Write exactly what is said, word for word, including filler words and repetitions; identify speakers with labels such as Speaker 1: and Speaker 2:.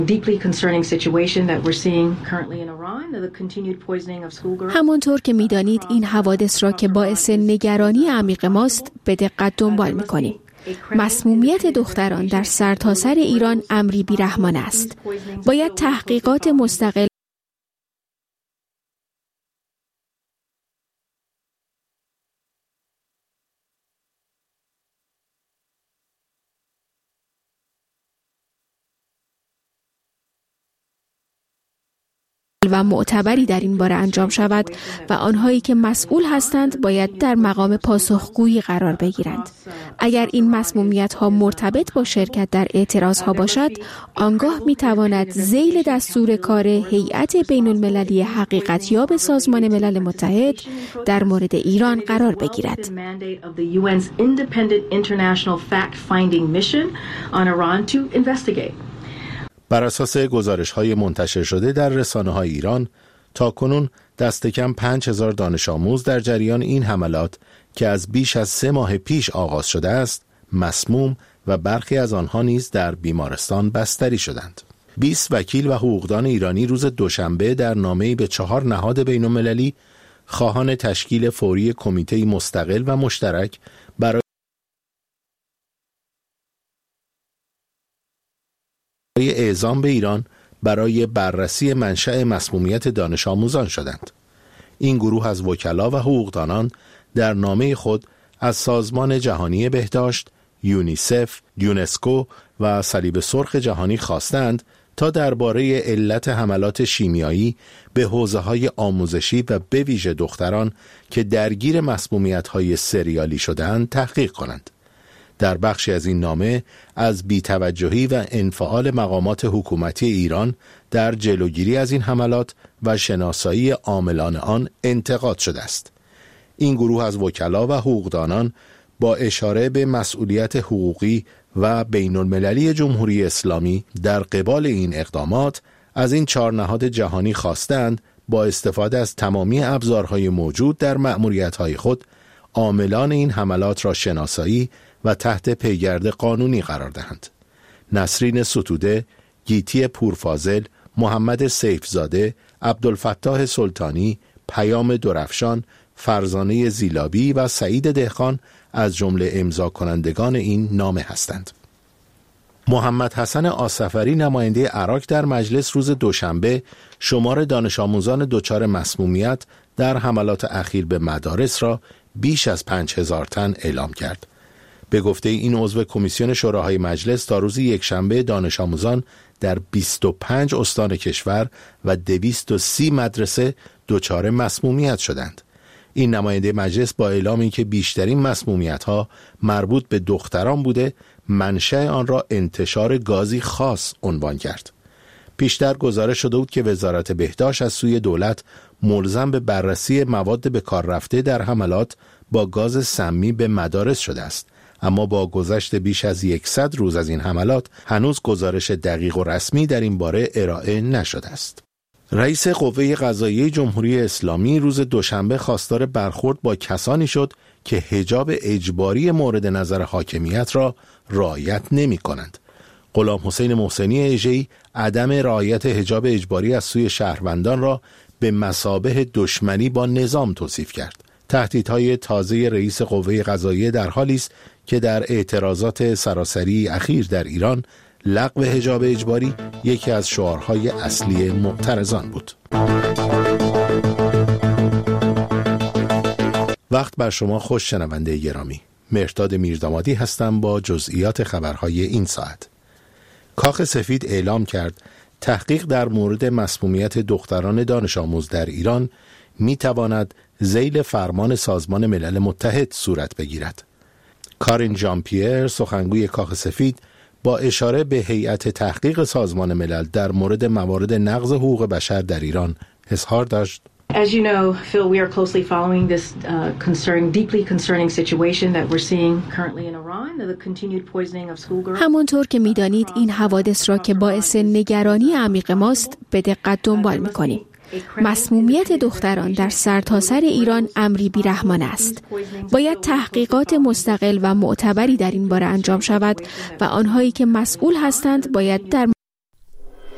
Speaker 1: همانطور که می‌دانید این حوادث را که باعث نگرانی عمیق ماست به دقت دنبال می‌کنیم. مسمومیت دختران در سرتاسر ایران امری بی‌رحمانه است. باید تحقیقات مستقل و معتبری در این باره انجام شود و آنهایی که مسئول هستند باید در مقام پاسخگویی قرار بگیرند. اگر این مسمومیت ها مرتبط با شرکت در اعتراض ها باشد، آنگاه می تواند ذیل دستور کار هیئت بین المللی حقیقتیاب سازمان ملل متحد در مورد ایران قرار بگیرد.
Speaker 2: بر اساس گزارش‌های منتشر شده در رسانه‌های ایران، تاکنون دست کم پنج هزار دانش آموز در جریان این حملات که از بیش از سه ماه پیش آغاز شده است، مسموم و برخی از آنها نیز در بیمارستان بستری شدند. بیست وکیل و حقوقدان ایرانی روز دوشنبه در نامه‌ای به چهار نهاد بین‌المللی خواهان تشکیل فوری کمیته مستقل و مشترک برای اعزام به ایران برای بررسی منشأ مسمومیت دانش آموزان شدند. این گروه از وکلا و حقوقدانان در نامه خود از سازمان جهانی بهداشت، یونیسف، یونسکو و صلیب سرخ جهانی خواستند تا درباره علت حملات شیمیایی به حوزه‌های آموزشی و به ویژه دختران که درگیر مسمومیت‌های سریالی شده‌اند تحقیق کنند. در بخشی از این نامه از بی‌توجهی و انفعال مقامات حکومتی ایران در جلوگیری از این حملات و شناسایی عاملان آن انتقاد شده است. این گروه از وکلا و حقوقدانان با اشاره به مسئولیت حقوقی و بین المللی جمهوری اسلامی در قبال این اقدامات از این چهار نهاد جهانی خواستند با استفاده از تمامی ابزارهای موجود در مأموریت‌های خود عاملان این حملات را شناسایی و تحت پیگرد قانونی قرار دهند. نسرین ستوده، گیتی پورفاضل، محمد سیفزاده، عبدالفتاح سلطانی، پیام درفشان، فرزانه زیلابی و سعید دهقان از جمله امضا کنندگان این نامه هستند. محمد حسن آصفری نماینده عراق در مجلس روز دوشنبه شمار دانش آموزان دچار مسمومیت در حملات اخیر به مدارس را بیش از پنج هزار تن اعلام کرد. به گفته این عضو کمیسیون شوراهای مجلس تا روز یکشنبه دانش آموزان در بیست و پنج استان کشور و دویست و سی مدرسه دچار مسمومیت شدند. این نماینده مجلس با اعلامی که بیشترین مسمومیت‌ها مربوط به دختران بوده، منشأ آن را انتشار گازی خاص عنوان کرد. پیشتر گزارش شده بود که وزارت بهداشت از سوی دولت ملزم به بررسی مواد به کار رفته در حملات با گاز سمی به مدارس شده است، اما با گذشت بیش از صد روز از این حملات هنوز گزارش دقیق و رسمی در این باره ارائه نشده است. رئیس قوه قضاییه جمهوری اسلامی روز دوشنبه خواستار برخورد با کسانی شد که حجاب اجباری مورد نظر حاکمیت را رعایت نمی کنند. غلام حسین محسنی اژه‌ای عدم رعایت حجاب اجباری از سوی شهروندان را به مثابه دشمنی با نظام توصیف کرد. تهدیدهای تازه رئیس قوه قضاییه در حالی است که در اعتراضات سراسری اخیر در ایران لغو حجاب اجباری یکی از شعارهای اصلی معترضان بود. وقت بر شما خوش شنونده گرامی. مهرداد میردامادی هستم با جزئیات خبرهای این ساعت. کاخ سفید اعلام کرد تحقیق در مورد مسمومیت دختران دانش آموز در ایران می تواند ذیل فرمان سازمان ملل متحد صورت بگیرد. کارین ژان پیر، سخنگوی کاخ سفید، با اشاره به هیئت تحقیق سازمان ملل در مورد موارد نقض حقوق بشر در ایران اظهار داشت:
Speaker 3: As you know, Phil, we are closely following this uh, concerning, deeply concerning situation that we're seeing currently in Iran, the continued poisoning of schoolgirls.
Speaker 1: همانطور که می‌دانید این حوادث را که باعث نگرانی عمیق ماست به دقت دنبال می‌کنیم. مسمومیت دختران در سرتاسر ایران امری بی‌رحمانه است. باید تحقیقات مستقل و معتبری در این باره انجام شود و آنهایی که مسئول هستند باید در